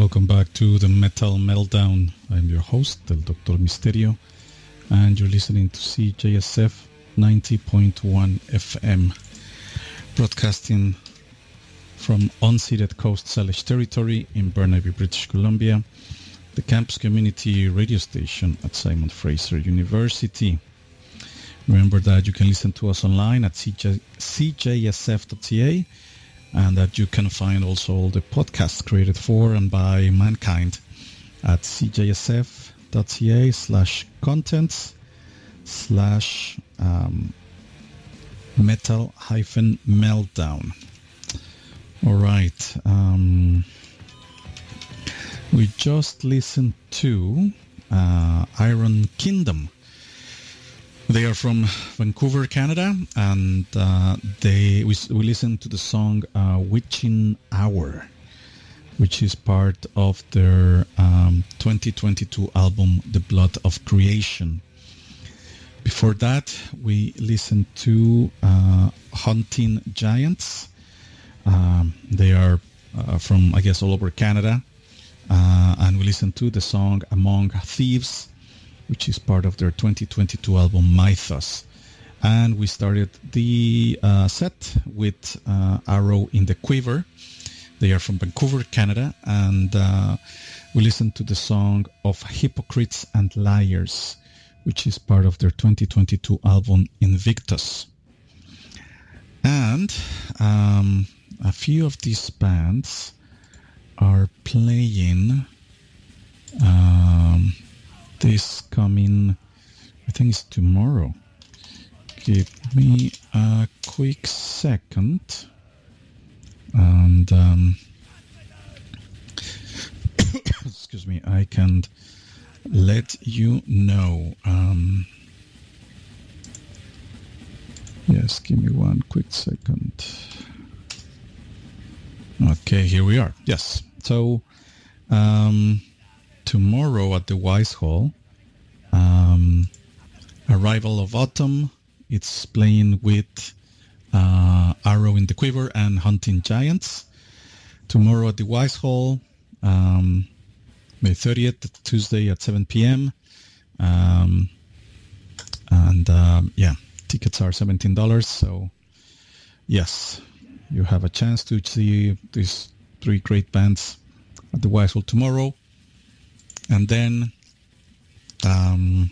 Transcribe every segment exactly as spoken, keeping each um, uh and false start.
Welcome back to the Metal Meltdown. I'm your host, El Doctor Misterio, and you're listening to C J S F ninety point one F M, broadcasting from unceded Coast Salish territory in Burnaby, British Columbia, the campus community radio station at Simon Fraser University. Remember that you can listen to us online at c j s f dot c a, and that you can find also all the podcasts created for and by mankind at c j s f dot c a slash contents slash metal hyphen meltdown. All right. Um, we just listened to uh, Iron Kingdom. They are from Vancouver, Canada, and uh, they we, we listened to the song uh, Witching Hour, which is part of their um, twenty twenty-two album, The Blood of Creation. Before that, we listened to uh, Hunting Giants. Um, they are uh, from, I guess, all over Canada, uh, and we listened to the song Among Thieves, which is part of their twenty twenty-two album Mythos. And we started the uh, set with uh, Arrow in the Quiver. They are from Vancouver, Canada, and uh, we listened to the song of Hypocrites and Liars, which is part of their twenty twenty-two album Invictus. And um, a few of these bands are playing um, this coming, I think it's tomorrow. Give me a quick second. And, um, excuse me, I can let you know. Um, yes, give me one quick second. Okay, here we are. Yes. So, um, tomorrow at the Wise Hall, um, Arrival of Autumn. It's playing with uh, Arrow in the Quiver and Hunting Giants. Tomorrow at the Wise Hall, um, May thirtieth, Tuesday at seven p.m. Um, and um, yeah, tickets are seventeen dollars. So yes, you have a chance to see these three great bands at the Wise Hall tomorrow. And then um,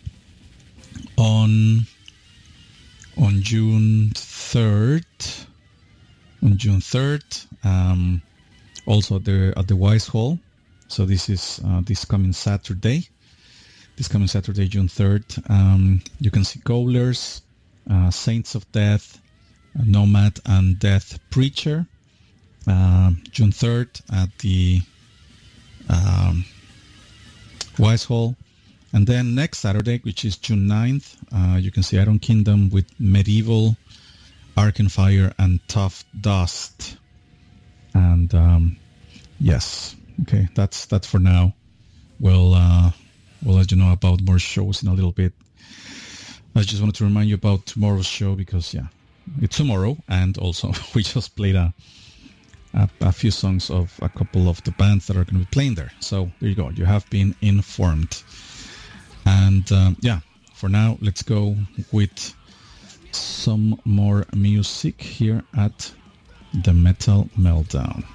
on on June third, on June third, um, also at the at the Wise Hall. So this is uh, this coming Saturday. This coming Saturday, June third, um, you can see Goblers, uh, Saints of Death, Nomad, and Death Preacher. Uh, June third at the um, Wise Hall. And then next Saturday, which is June ninth, uh, you can see Iron Kingdom with Medieval, Arkenfire, and Tough Dust. And um, yes, okay, that's that's for now. We'll uh, we'll let you know about more shows in a little bit. I just wanted to remind you about tomorrow's show because yeah, it's tomorrow, and also we just played a. A, a few songs of a couple of the bands that are going to be playing there. So there you go. You have been informed. And um, yeah, for now, let's go with some more music here at the Metal Meltdown.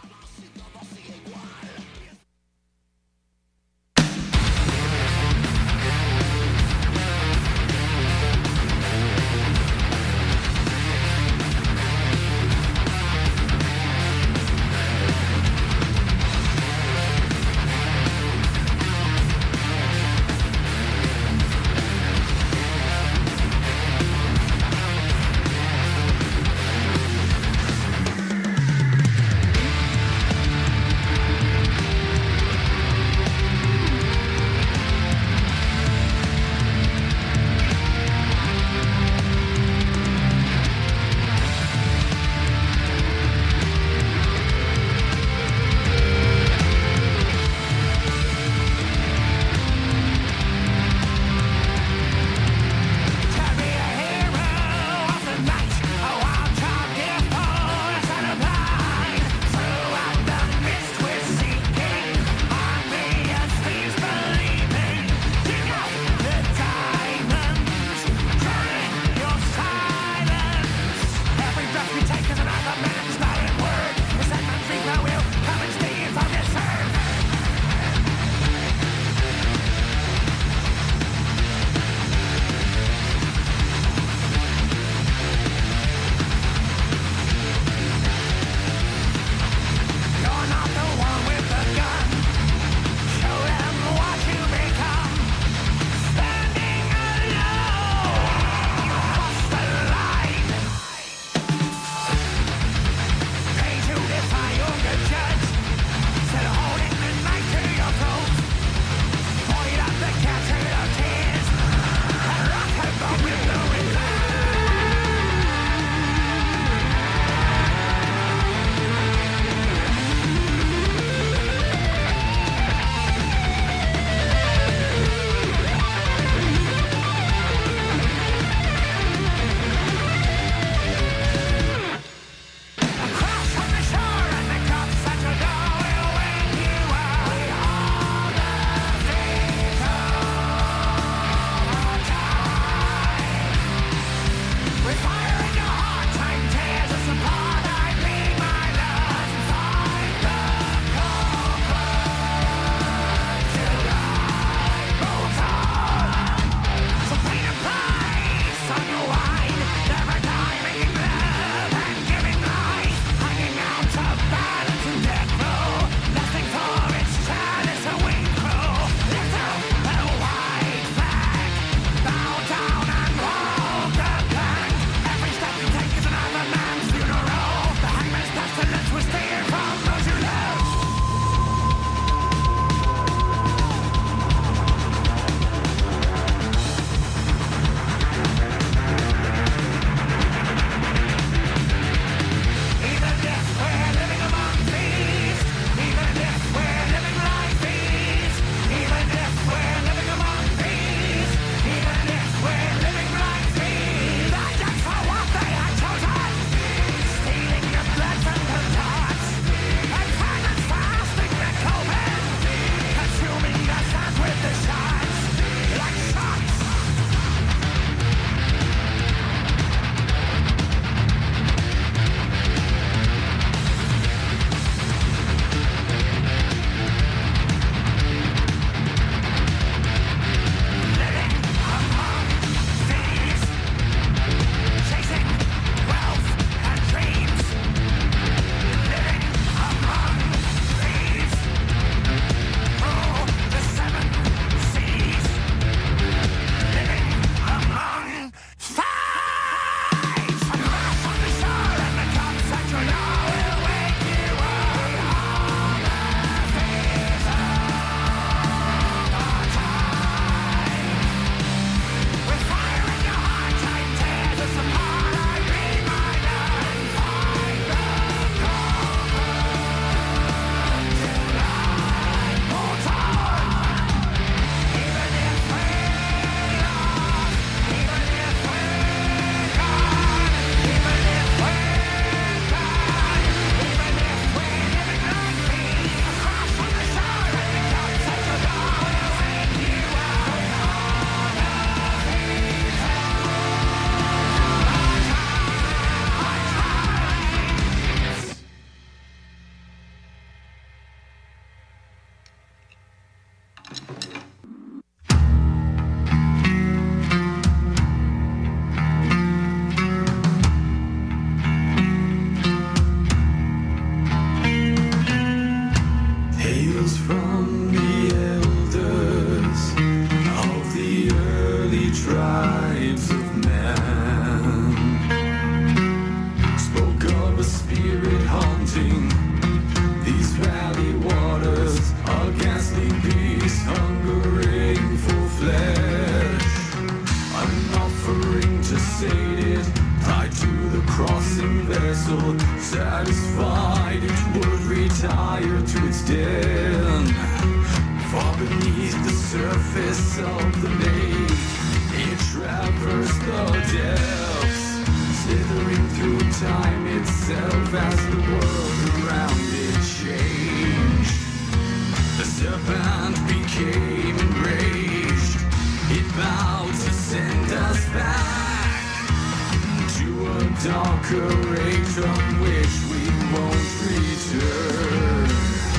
satisfied, it would retire to its den. Far beneath the surface of the lake, it traversed the depths, slithering through time itself as the world around it changed. The serpent became enraged. It vowed to send us back to a darker age from which we won't return.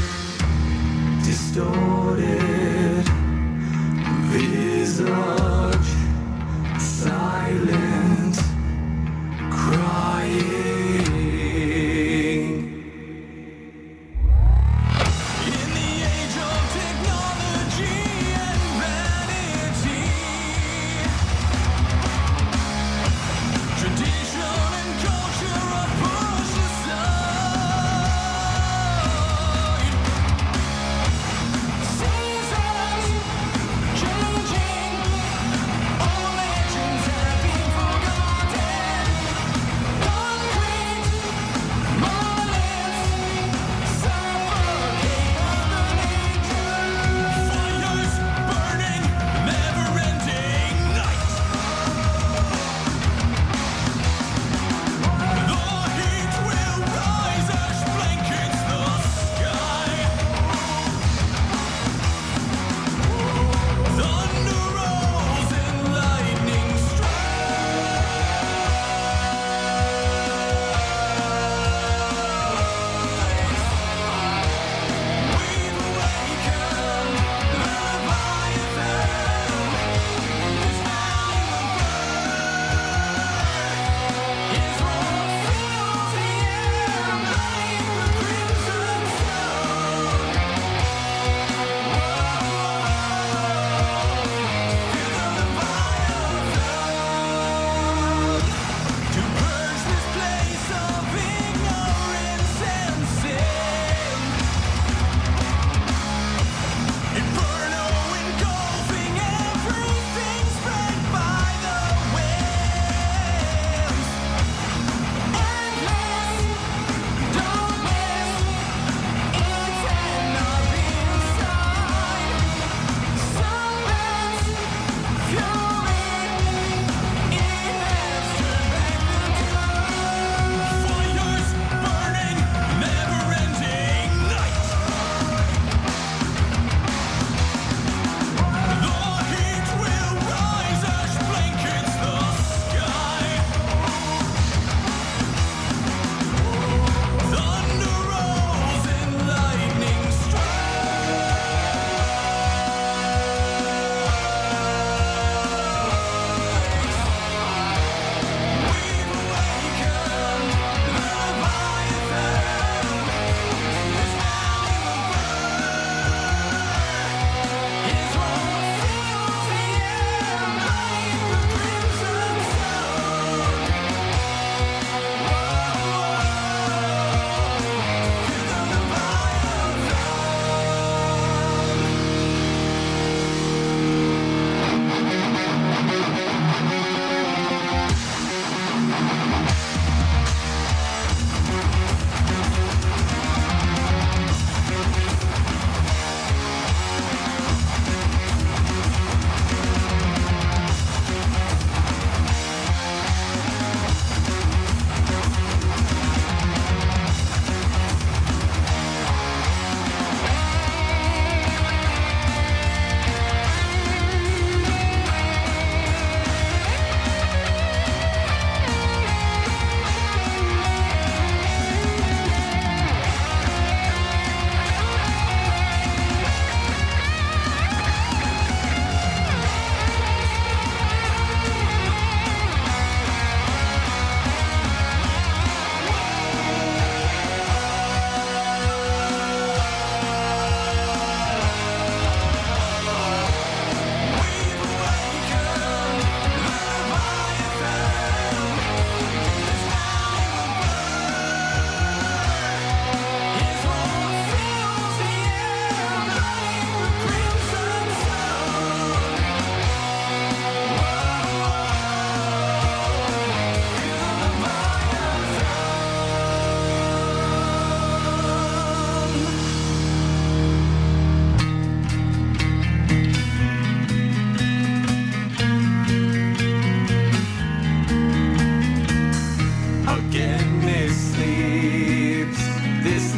Distorted visage, silent, crying.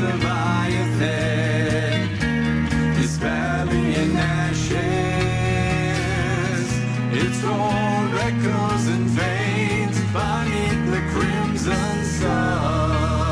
Leviathan is valley in ashes, its own echoes and veins beneath the crimson sun.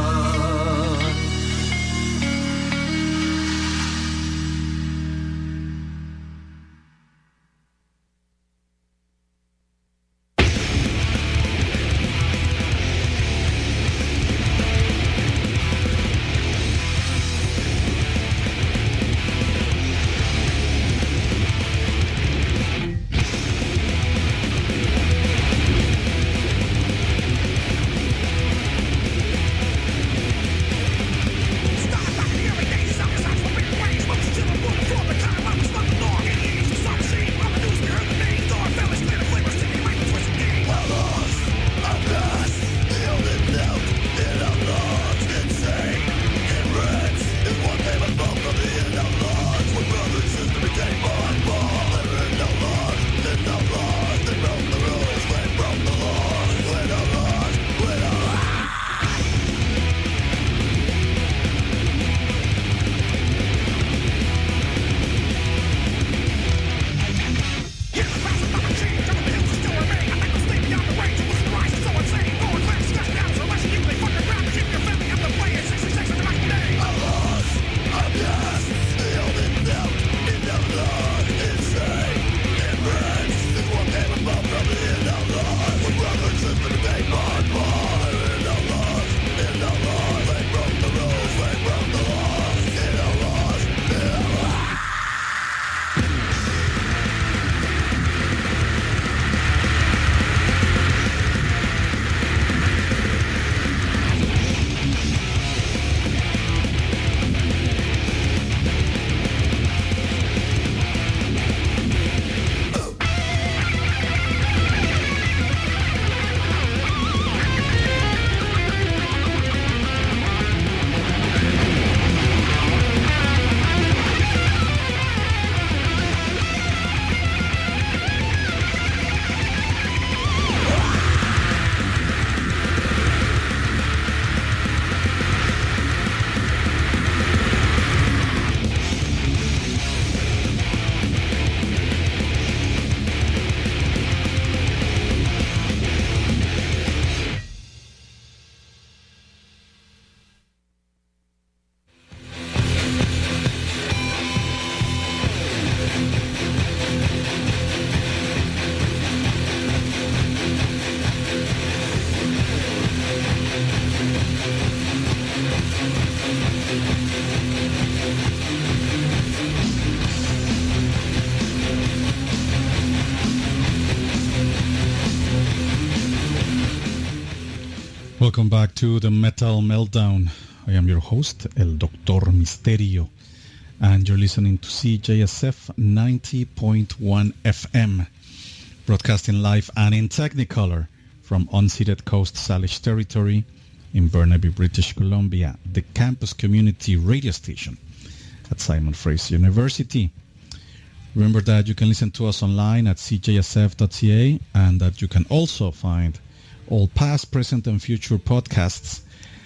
Welcome back to the Metal Meltdown. I am your host, El Doctor Misterio, and you're listening to C J S F ninety point one F M, broadcasting live and in Technicolor from unceded Coast Salish territory in Burnaby, British Columbia, the campus community radio station at Simon Fraser University. Remember that you can listen to us online at c j s f dot c a and that you can also find all past, present, and future podcasts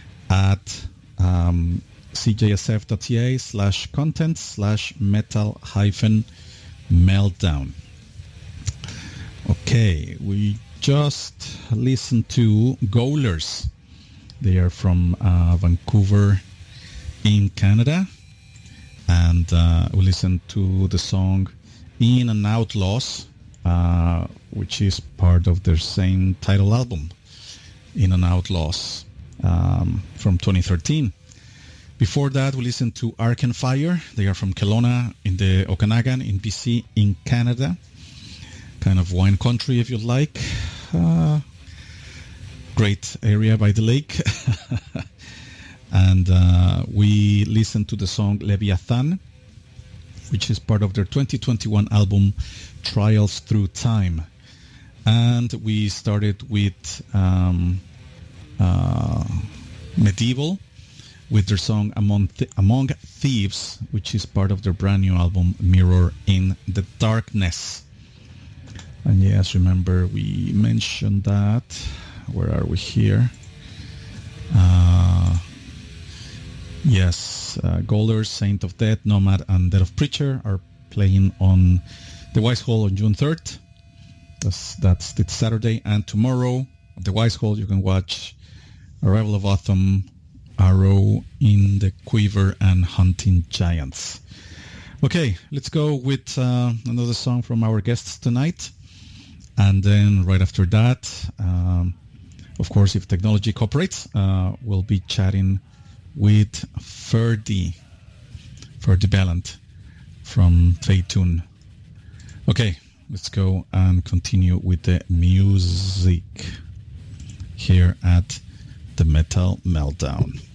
at um, c j s f dot c a slash content slash metal hyphen meltdown. Okay, we just listened to Goalers. They are from uh, Vancouver in Canada. And uh, we listened to the song In and Outlaws, uh, which is part of their same title album, In and Outlaws, um, from twenty thirteen. Before that, we listened to Arc and Fire. They are from Kelowna in the Okanagan in B C in Canada. Kind of wine country, if you like. Uh, great area by the lake. And uh, we listened to the song Leviathan, which is part of their twenty twenty-one album Trials Through Time. And we started with um, uh, Medieval with their song Among, Th- Among Thieves, which is part of their brand new album Mirror in the Darkness. And yes, remember we mentioned that. Where are we here? Uh... Yes, uh, Golders, Saint of Death, Nomad, and Death of Preacher are playing on the Wise Hall on June third. That's, that's this Saturday. And tomorrow at the Wise Hall you can watch Arrival of Autumn, Arrow in the Quiver, and Hunting Giants. Okay, let's go with uh, another song from our guests tonight. And then right after that, um, of course, if technology cooperates, uh, we'll be chatting with Ferdy, Ferdy Bellant from Phaetun. Okay, let's go and continue with the music here at the Metal Meltdown.